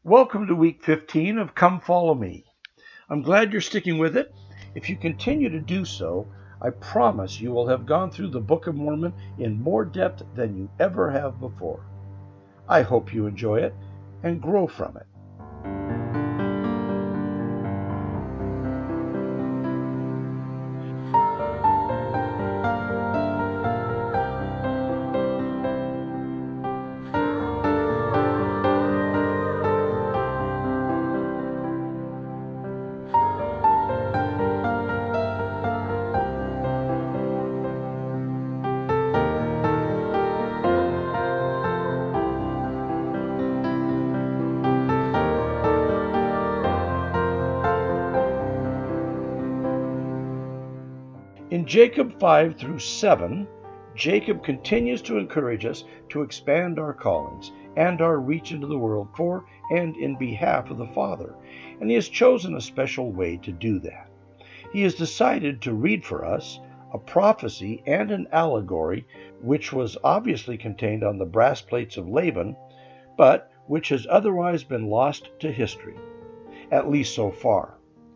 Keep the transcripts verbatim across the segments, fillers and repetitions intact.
Welcome to week fifteen of Come Follow Me. I'm glad you're sticking with it. If you continue to do so, I promise you will have gone through the Book of Mormon in more depth than you ever have before. I hope you enjoy it and grow from it. In Jacob five through seven, Jacob continues to encourage us to expand our callings and our reach into the world for and in behalf of the Father, and he has chosen a special way to do that. He has decided to read for us a prophecy and an allegory which was obviously contained on the brass plates of Laban, but which has otherwise been lost to history, at least so far.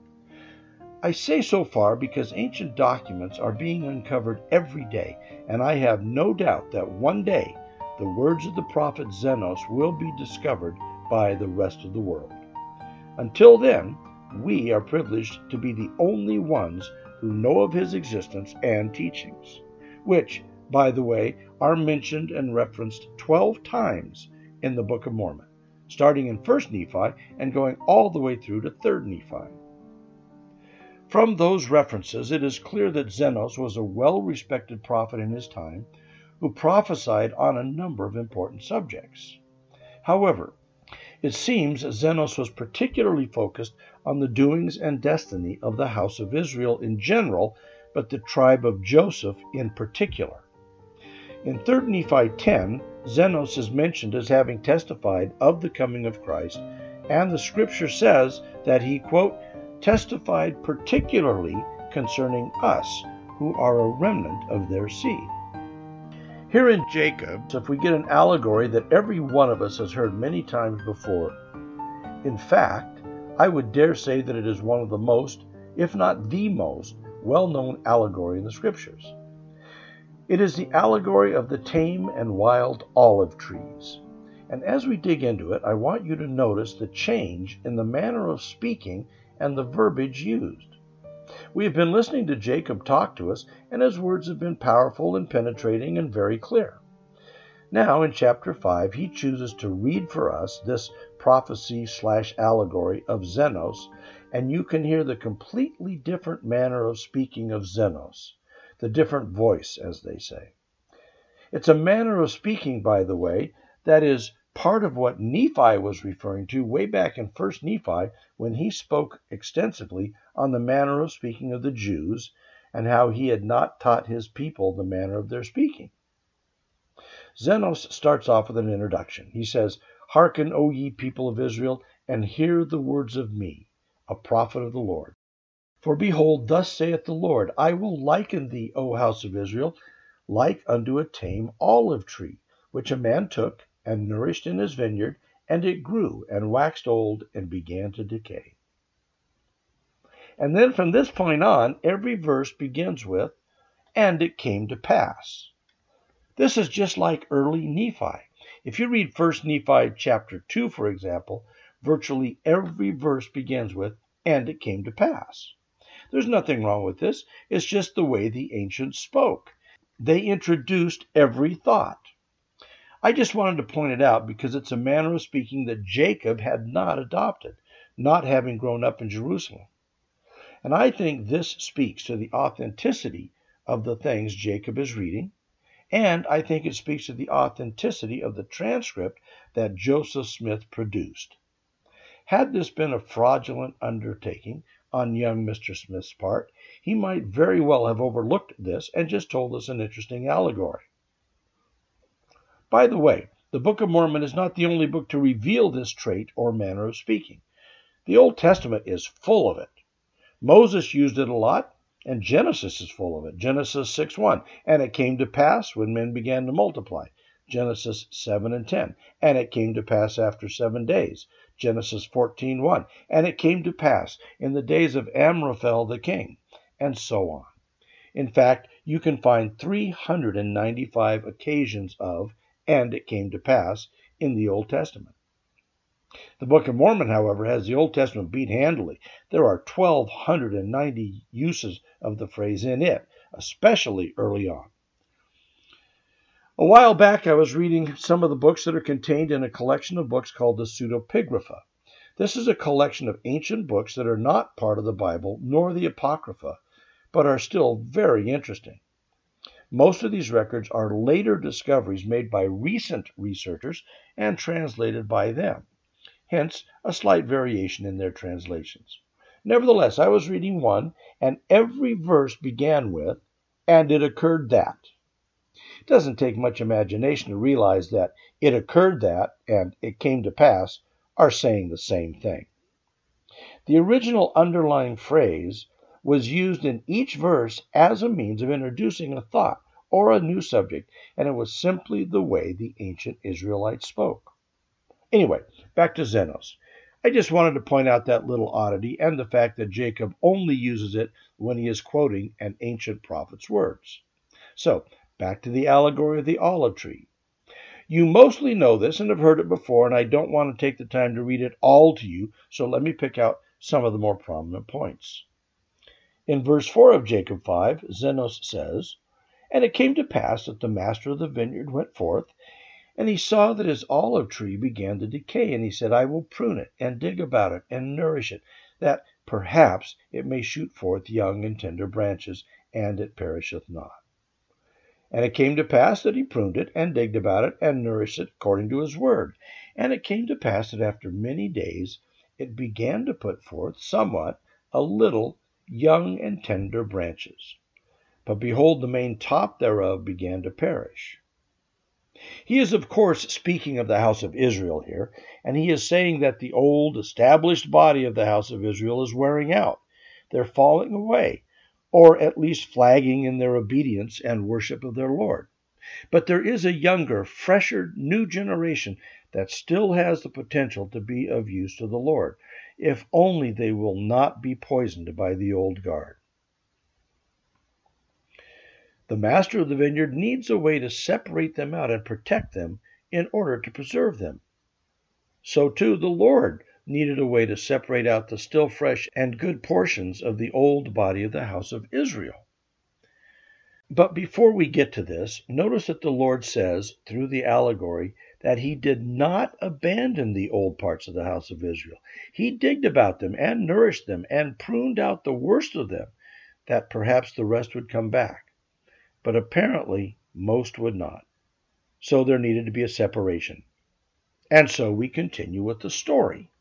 I say so far because ancient documents are being uncovered every day, and I have no doubt that one day the words of the prophet Zenos will be discovered by the rest of the world. Until then, we are privileged to be the only ones who know of his existence and teachings, which, by the way, are mentioned and referenced twelve times in the Book of Mormon, starting in First Nephi and going all the way through to Third Nephi. From those references, it is clear that Zenos was a well-respected prophet in his time who prophesied on a number of important subjects. However, it seems Zenos was particularly focused on the doings and destiny of the house of Israel in general, but the tribe of Joseph in particular. In Third Nephi ten, Zenos is mentioned as having testified of the coming of Christ, and the scripture says that he, quote, testified particularly concerning us, who are a remnant of their seed. Here in Jacob, if we get an allegory that every one of us has heard many times before. In fact, I would dare say that it is one of the most, if not the most, well-known allegory in the Scriptures. It is the allegory of the tame and wild olive trees. And as we dig into it, I want you to notice the change in the manner of speaking and the verbiage used. We have been listening to Jacob talk to us, and his words have been powerful and penetrating and very clear. Now, in chapter five, he chooses to read for us this prophecy slash allegory of Zenos, and you can hear the completely different manner of speaking of Zenos, the different voice, as they say. It's a manner of speaking, by the way, that is part of what Nephi was referring to way back in First Nephi when he spoke extensively on the manner of speaking of the Jews and how he had not taught his people the manner of their speaking. Zenos starts off with an introduction. He says, "Hearken, O ye people of Israel, and hear the words of me, a prophet of the Lord. For behold, thus saith the Lord, I will liken thee, O house of Israel, like unto a tame olive tree, which a man took and nourished in his vineyard, and it grew and waxed old and began to decay." And then from this point on, every verse begins with, "and it came to pass." This is just like early Nephi. If you read First Nephi chapter two, for example, virtually every verse begins with, "and it came to pass." There's nothing wrong with this. It's just the way the ancients spoke. They introduced every thought. I just wanted to point it out because it's a manner of speaking that Jacob had not adopted, not having grown up in Jerusalem. And I think this speaks to the authenticity of the things Jacob is reading, and I think it speaks to the authenticity of the transcript that Joseph Smith produced. Had this been a fraudulent undertaking on young Mister Smith's part, he might very well have overlooked this and just told us an interesting allegory. By the way, the Book of Mormon is not the only book to reveal this trait or manner of speaking. The Old Testament is full of it. Moses used it a lot, and Genesis is full of it. Genesis six one, "And it came to pass when men began to multiply." Genesis seven and ten. And it came to pass after seven days. Genesis fourteen one. And it came to pass in the days of Amraphel the king, and so on. In fact, you can find three hundred ninety-five occasions of "and it came to pass" in the Old Testament. The Book of Mormon, however, has the Old Testament beat handily. There are one thousand two hundred ninety uses of the phrase in it, especially early on. A while back, I was reading some of the books that are contained in a collection of books called the Pseudepigrapha. This is a collection of ancient books that are not part of the Bible nor the Apocrypha, but are still very interesting. Most of these records are later discoveries made by recent researchers and translated by them, hence a slight variation in their translations. Nevertheless, I was reading one, and every verse began with, "and it occurred that." It doesn't take much imagination to realize that "it occurred that" and "it came to pass" are saying the same thing. The original underlying phrase was used in each verse as a means of introducing a thought or a new subject, and it was simply the way the ancient Israelites spoke. Anyway, back to Xenos. I just wanted to point out that little oddity and the fact that Jacob only uses it when he is quoting an ancient prophet's words. So, back to the allegory of the olive tree. You mostly know this and have heard it before, and I don't want to take the time to read it all to you, so let me pick out some of the more prominent points. In verse four of Jacob five, Xenos says, "And it came to pass that the master of the vineyard went forth, and he saw that his olive tree began to decay, and he said, I will prune it, and dig about it, and nourish it, that perhaps it may shoot forth young and tender branches, and it perisheth not. And it came to pass that he pruned it, and digged about it, and nourished it according to his word. And it came to pass that after many days it began to put forth somewhat, a little, young and tender branches. But behold, the main top thereof began to perish." He is, of course, speaking of the house of Israel here, and he is saying that the old, established body of the house of Israel is wearing out. They're falling away, or at least flagging in their obedience and worship of their Lord. But there is a younger, fresher, new generation that still has the potential to be of use to the Lord, if only they will not be poisoned by the old guard. The master of the vineyard needs a way to separate them out and protect them in order to preserve them. So too the Lord needed a way to separate out the still fresh and good portions of the old body of the house of Israel. But before we get to this, notice that the Lord says, through the allegory, that he did not abandon the old parts of the house of Israel. He digged about them and nourished them and pruned out the worst of them, that perhaps the rest would come back. But apparently most would not. So there needed to be a separation. And so we continue with the story.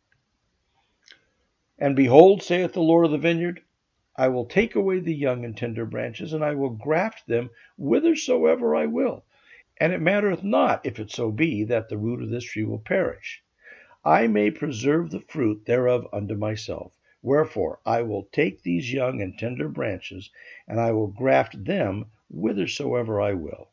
"And behold, saith the Lord of the vineyard, I will take away the young and tender branches, and I will graft them whithersoever I will. And it mattereth not, if it so be, that the root of this tree will perish. I may preserve the fruit thereof unto myself. Wherefore I will take these young and tender branches, and I will graft them whithersoever I will."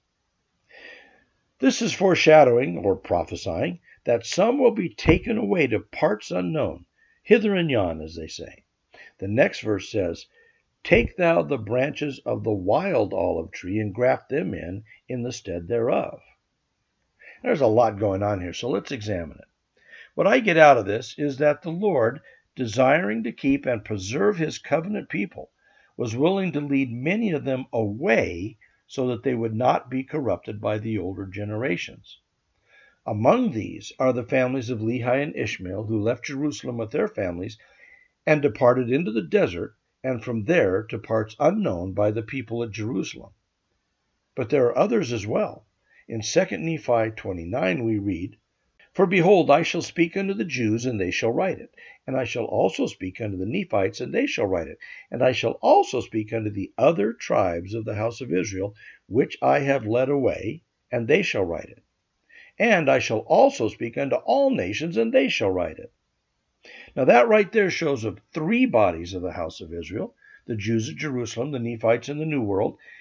This is foreshadowing, or prophesying, that some will be taken away to parts unknown, hither and yon, as they say. The next verse says, "Take thou the branches of the wild olive tree, and graft them in, in the stead thereof." There's a lot going on here, so let's examine it. What I get out of this is that the Lord, desiring to keep and preserve his covenant people, was willing to lead many of them away so that they would not be corrupted by the older generations. Among these are the families of Lehi and Ishmael, who left Jerusalem with their families and departed into the desert, and from there to parts unknown by the people at Jerusalem. But there are others as well. In Second Nephi twenty-nine we read, "For behold, I shall speak unto the Jews, and they shall write it. And I shall also speak unto the Nephites, and they shall write it. And I shall also speak unto the other tribes of the house of Israel, which I have led away, and they shall write it. And I shall also speak unto all nations, and they shall write it." Now that right there shows of three bodies of the house of Israel, the Jews of Jerusalem, the Nephites in the New World,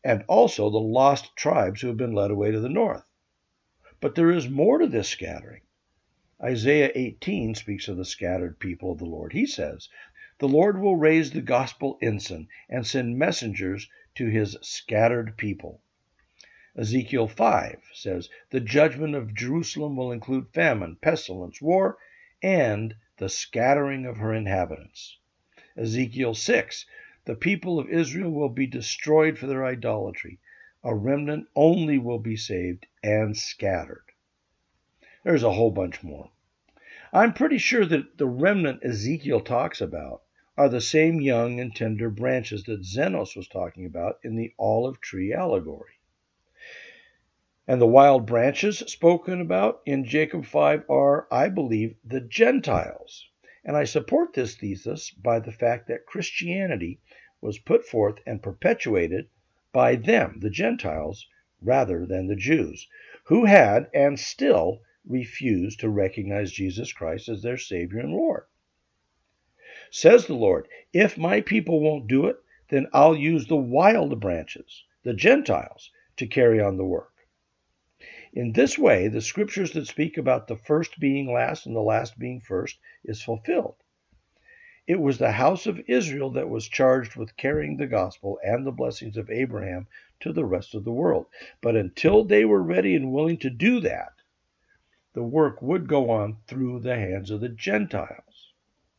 and also the lost tribes who have been led away to the north. But there is more to this scattering. Isaiah eighteen speaks of the scattered people of the Lord. He says, "The Lord will raise the gospel ensign and send messengers to his scattered people." Ezekiel five says, "The judgment of Jerusalem will include famine, pestilence, war, and the scattering of her inhabitants." Ezekiel six, "The people of Israel will be destroyed for their idolatry. A remnant only will be saved and scattered." There's a whole bunch more. I'm pretty sure that the remnant Ezekiel talks about are the same young and tender branches that Zenos was talking about in the olive tree allegory. And the wild branches spoken about in Jacob five are, I believe, the Gentiles. And I support this thesis by the fact that Christianity was put forth and perpetuated by them, the Gentiles, rather than the Jews, who had and still refuse to recognize Jesus Christ as their Savior and Lord. Says the Lord, "If my people won't do it, then I'll use the wild branches, the Gentiles, to carry on the work." In this way, the scriptures that speak about the first being last and the last being first is fulfilled. It was the house of Israel that was charged with carrying the gospel and the blessings of Abraham to the rest of the world. But until they were ready and willing to do that, the work would go on through the hands of the Gentiles.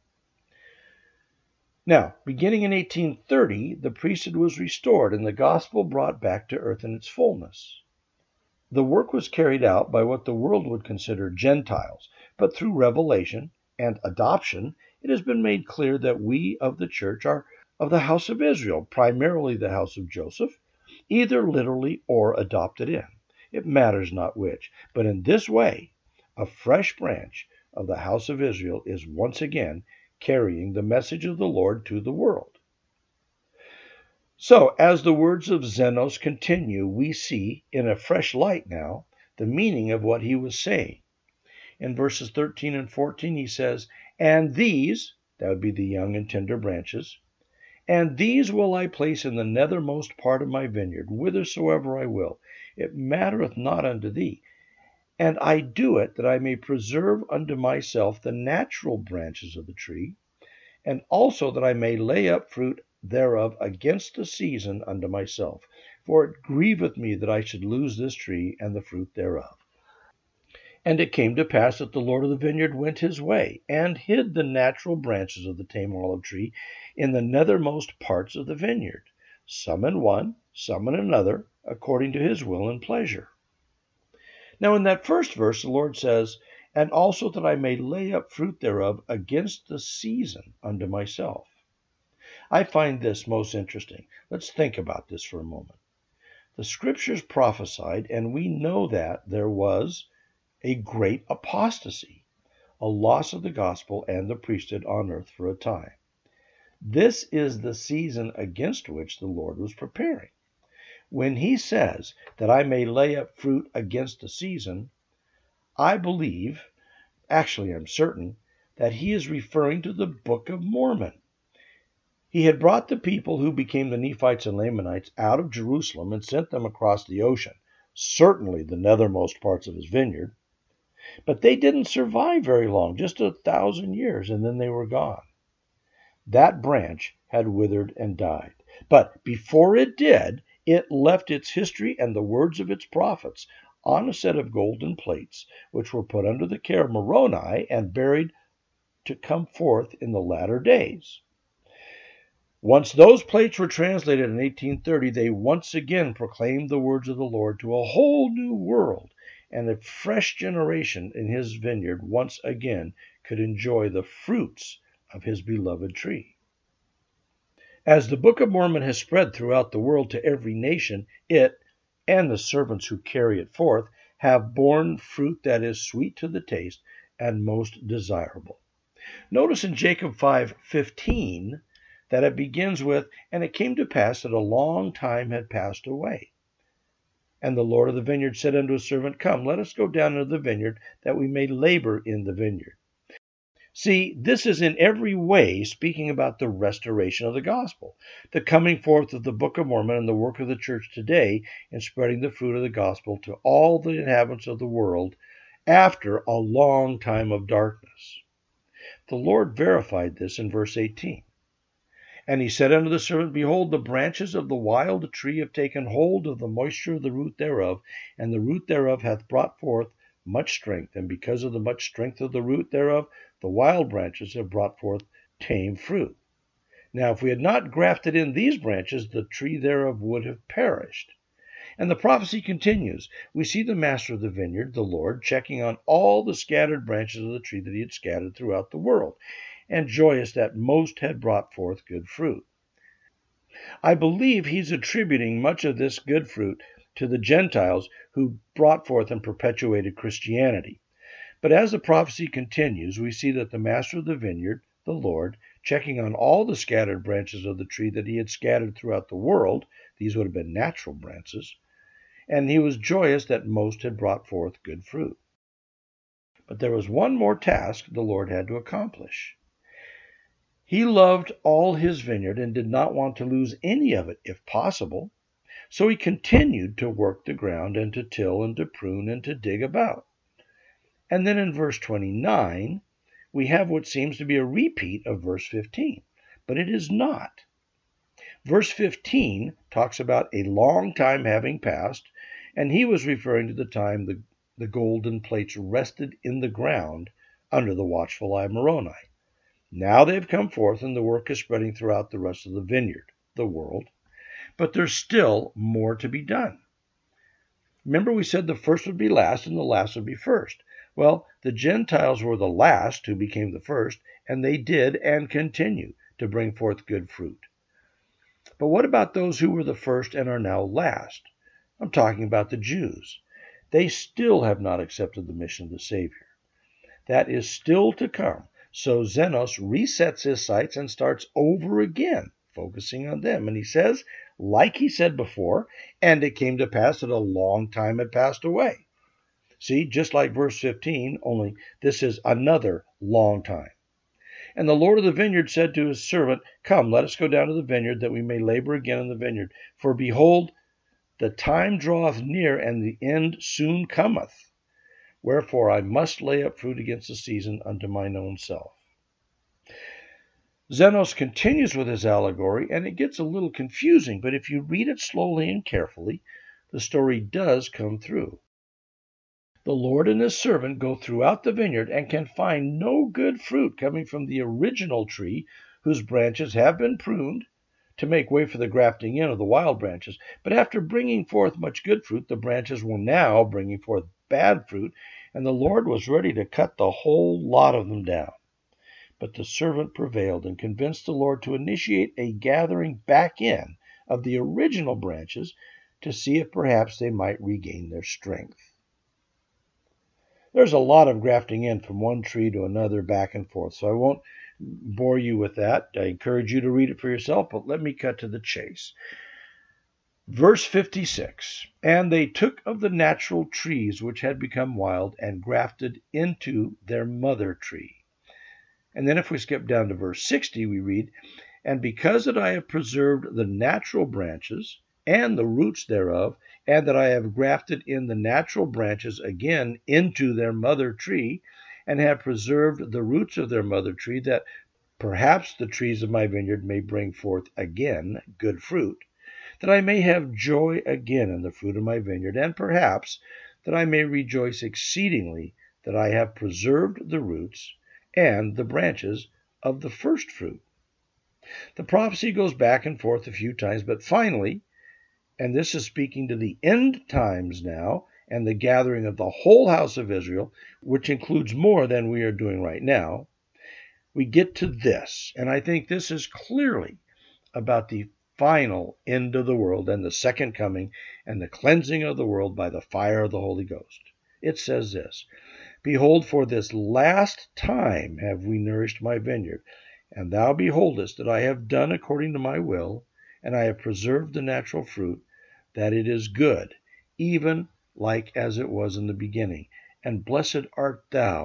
Now, beginning in eighteen thirty, the priesthood was restored and the gospel brought back to earth in its fullness. The work was carried out by what the world would consider Gentiles, but through revelation and adoption, it has been made clear that we of the church are of the house of Israel, primarily the house of Joseph, either literally or adopted in. It matters not which, but in this way, a fresh branch of the house of Israel is once again carrying the message of the Lord to the world. So, as the words of Zenos continue, we see, in a fresh light now, the meaning of what he was saying. In verses thirteen and fourteen, he says, "And these," that would be the young and tender branches, "and these will I place in the nethermost part of my vineyard, whithersoever I will. It mattereth not unto thee. And I do it that I may preserve unto myself the natural branches of the tree, and also that I may lay up fruit thereof against the season unto myself. For it grieveth me that I should lose this tree and the fruit thereof." And it came to pass that the Lord of the vineyard went his way, and hid the natural branches of the tame olive tree in the nethermost parts of the vineyard, some in one, some in another, according to his will and pleasure. Now in that first verse the Lord says, "And also that I may lay up fruit thereof against the season unto myself." I find this most interesting. Let's think about this for a moment. The scriptures prophesied, and we know that there was a great apostasy, a loss of the gospel and the priesthood on earth for a time. This is the season against which the Lord was preparing. When he says that I may lay up fruit against the season, I believe, actually I'm certain, that he is referring to the Book of Mormon. He had brought the people who became the Nephites and Lamanites out of Jerusalem and sent them across the ocean, certainly the nethermost parts of his vineyard. But they didn't survive very long, just a thousand years, and then they were gone. That branch had withered and died. But before it did, it left its history and the words of its prophets on a set of golden plates, which were put under the care of Moroni and buried to come forth in the latter days. Once those plates were translated in eighteen thirty, they once again proclaimed the words of the Lord to a whole new world, and a fresh generation in his vineyard once again could enjoy the fruits of his beloved tree. As the Book of Mormon has spread throughout the world to every nation, it, and the servants who carry it forth, have borne fruit that is sweet to the taste and most desirable. Notice in Jacob five fifteen that it begins with, "And it came to pass that a long time had passed away. And the Lord of the vineyard said unto his servant, Come, let us go down into the vineyard, that we may labor in the vineyard." See, this is in every way speaking about the restoration of the gospel, the coming forth of the Book of Mormon and the work of the church today in spreading the fruit of the gospel to all the inhabitants of the world after a long time of darkness. The Lord verified this in verse eighteen. And he said unto the servant, Behold, the branches of the wild tree have taken hold of the moisture of the root thereof, and the root thereof hath brought forth much strength. And because of the much strength of the root thereof, the wild branches have brought forth tame fruit. Now if we had not grafted in these branches, the tree thereof would have perished. And the prophecy continues. We see the master of the vineyard, the Lord, checking on all the scattered branches of the tree that he had scattered throughout the world, and joyous that most had brought forth good fruit. I believe he's attributing much of this good fruit to the Gentiles who brought forth and perpetuated Christianity. But as the prophecy continues, we see that the master of the vineyard, the Lord, checking on all the scattered branches of the tree that he had scattered throughout the world, these would have been natural branches, and he was joyous that most had brought forth good fruit. But there was one more task the Lord had to accomplish. He loved all his vineyard and did not want to lose any of it if possible, so he continued to work the ground and to till and to prune and to dig about. And then in verse twenty-nine, we have what seems to be a repeat of verse fifteen, but it is not. Verse fifteen talks about a long time having passed, and he was referring to the time the, the golden plates rested in the ground under the watchful eye of Moroni. Now they've come forth, and the work is spreading throughout the rest of the vineyard, the world, but there's still more to be done. Remember we said the first would be last and the last would be first. Well, the Gentiles were the last who became the first, and they did and continue to bring forth good fruit. But what about those who were the first and are now last? I'm talking about the Jews. They still have not accepted the mission of the Savior. That is still to come. So Zenos resets his sights and starts over again, focusing on them. And he says, like he said before, and it came to pass that a long time had passed away. See, just like verse fifteen, only this is another long time. And the Lord of the vineyard said to his servant, Come, let us go down to the vineyard, that we may labor again in the vineyard. For behold, the time draweth near, and the end soon cometh. Wherefore I must lay up fruit against the season unto mine own self. Zenos continues with his allegory, and it gets a little confusing, but if you read it slowly and carefully, the story does come through. The Lord and his servant go throughout the vineyard and can find no good fruit coming from the original tree, whose branches have been pruned to make way for the grafting in of the wild branches. But after bringing forth much good fruit, the branches were now bringing forth bad fruit, and the Lord was ready to cut the whole lot of them down. But the servant prevailed and convinced the Lord to initiate a gathering back in of the original branches to see if perhaps they might regain their strength. There's a lot of grafting in from one tree to another back and forth, so I won't bore you with that. I encourage you to read it for yourself, but let me cut to the chase. Verse fifty-six, And they took of the natural trees which had become wild and grafted into their mother tree. And then if we skip down to verse sixty, we read, And because that I have preserved the natural branches and the roots thereof, and that I have grafted in the natural branches again into their mother tree, and have preserved the roots of their mother tree, that perhaps the trees of my vineyard may bring forth again good fruit, that I may have joy again in the fruit of my vineyard, and perhaps that I may rejoice exceedingly that I have preserved the roots and the branches of the first fruit. The prophecy goes back and forth a few times, but finally, and this is speaking to the end times now, and the gathering of the whole house of Israel, which includes more than we are doing right now, we get to this. And I think this is clearly about the final end of the world and the second coming and the cleansing of the world by the fire of the Holy Ghost. It says this, Behold, for this last time have we nourished my vineyard, and thou beholdest that I have done according to my will, and I have preserved the natural fruit, that it is good, even like as it was in the beginning. And blessed art thou,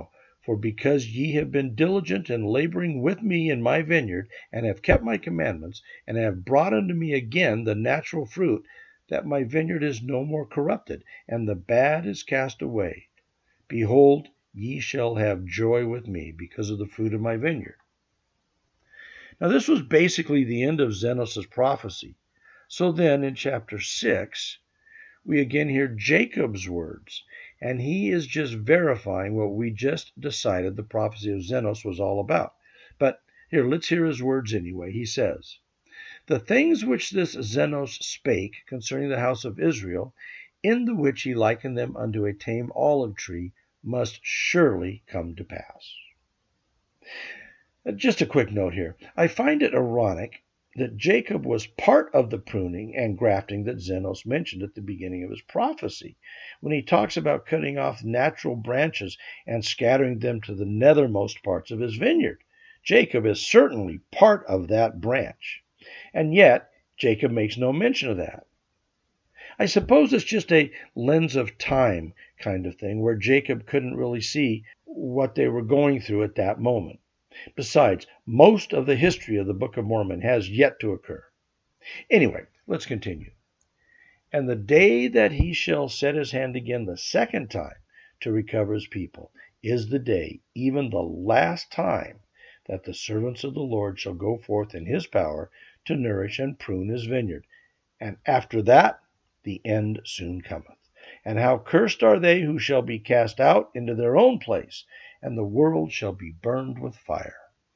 For because ye have been diligent in laboring with me in my vineyard, and have kept my commandments, and have brought unto me again the natural fruit, that my vineyard is no more corrupted, and the bad is cast away. Behold, ye shall have joy with me because of the fruit of my vineyard. Now this was basically the end of Zenos' prophecy. So then in chapter six, we again hear Jacob's words, and he is just verifying what we just decided the prophecy of Zenos was all about. But here, let's hear his words anyway. He says, The things which this Zenos spake concerning the house of Israel, in the which he likened them unto a tame olive tree, must surely come to pass. Just a quick note here. I find it ironic that Jacob was part of the pruning and grafting that Zenos mentioned at the beginning of his prophecy, when he talks about cutting off natural branches and scattering them to the nethermost parts of his vineyard. Jacob is certainly part of that branch, and yet Jacob makes no mention of that. I suppose it's just a lens of time kind of thing, where Jacob couldn't really see what they were going through at that moment. Besides, most of the history of the Book of Mormon has yet to occur. Anyway, let's continue. And the day that he shall set his hand again the second time to recover his people is the day, even the last time, that the servants of the Lord shall go forth in his power to nourish and prune his vineyard. And after that, the end soon cometh. And how cursed are they who shall be cast out into their own place, and the world shall be burned with fire.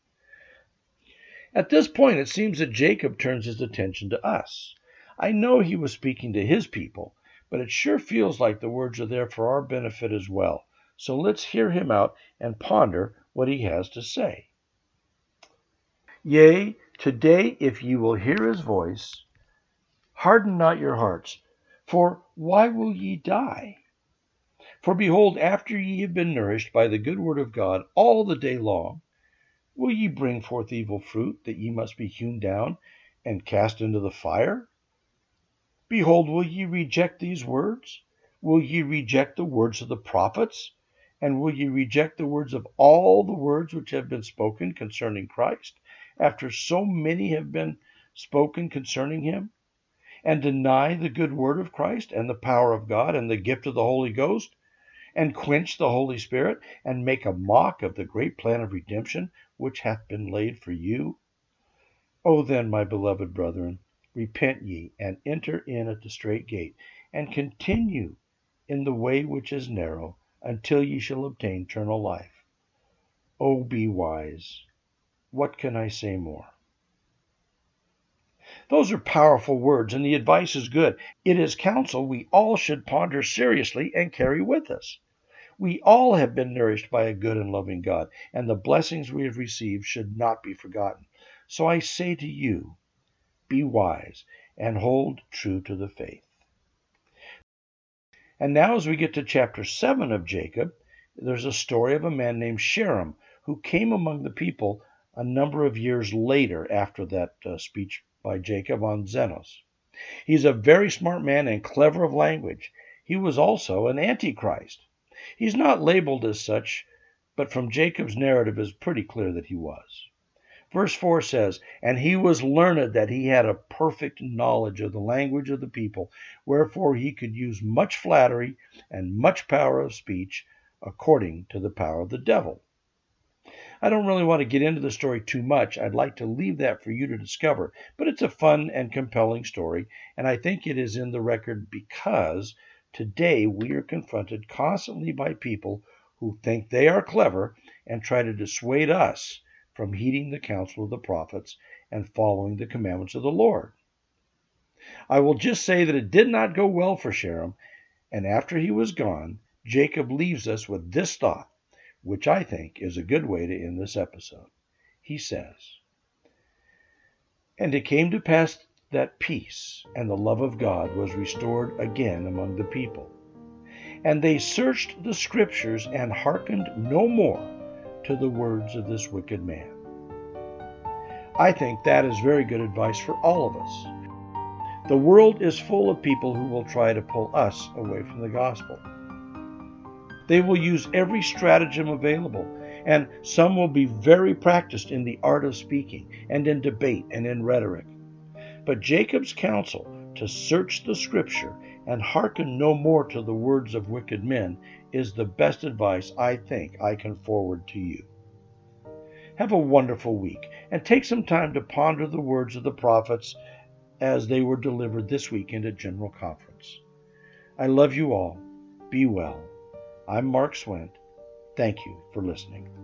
At this point, it seems that Jacob turns his attention to us. I know he was speaking to his people, but it sure feels like the words are there for our benefit as well. So let's hear him out and ponder what he has to say. Yea, today if ye will hear his voice, harden not your hearts, for why will ye die? For behold, after ye have been nourished by the good word of God all the day long, will ye bring forth evil fruit, that ye must be hewn down and cast into the fire? Behold, will ye reject these words? Will ye reject the words of the prophets? And will ye reject the words of all the words which have been spoken concerning Christ, after so many have been spoken concerning him? And deny the good word of Christ, and the power of God, and the gift of the Holy Ghost, and quench the Holy Spirit, and make a mock of the great plan of redemption which hath been laid for you? O then, my beloved brethren, repent ye, and enter in at the strait gate, and continue in the way which is narrow, until ye shall obtain eternal life. O be wise. What can I say more? Those are powerful words, and the advice is good. It is counsel we all should ponder seriously and carry with us. We all have been nourished by a good and loving God, and the blessings we have received should not be forgotten. So I say to you, be wise and hold true to the faith. And now as we get to chapter seven of Jacob, there's a story of a man named Sherem who came among the people a number of years later after that uh, speech by Jacob on Zenos. He's a very smart man and clever of language. He was also an antichrist. He's not labeled as such, but from Jacob's narrative it is pretty clear that he was. Verse four says, And he was learned that he had a perfect knowledge of the language of the people, wherefore he could use much flattery and much power of speech, according to the power of the devil. I don't really want to get into the story too much. I'd like to leave that for you to discover. But it's a fun and compelling story, and I think it is in the record because today we are confronted constantly by people who think they are clever and try to dissuade us from heeding the counsel of the prophets and following the commandments of the Lord. I will just say that it did not go well for Sherem, and after he was gone, Jacob leaves us with this thought, which I think is a good way to end this episode. He says, And it came to pass that peace and the love of God was restored again among the people. And they searched the Scriptures and hearkened no more to the words of this wicked man. I think that is very good advice for all of us. The world is full of people who will try to pull us away from the gospel. They will use every stratagem available, and some will be very practiced in the art of speaking, and in debate, and in rhetoric. But Jacob's counsel to search the Scripture and hearken no more to the words of wicked men is the best advice I think I can forward to you. Have a wonderful week, and take some time to ponder the words of the prophets as they were delivered this weekend at General Conference. I love you all. Be well. I'm Mark Swint. Thank you for listening.